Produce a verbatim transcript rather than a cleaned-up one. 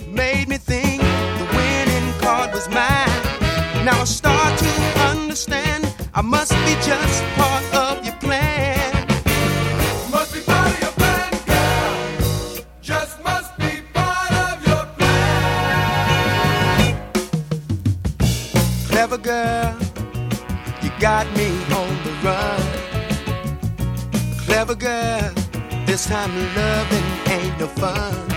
made me think the winning card was mine. Now I start to understand I must be just part of your plan. Must be part of your plan, girl. Just must be part of your plan. Clever girl, you got me on the run. Clever girl, this time loving ain't no fun.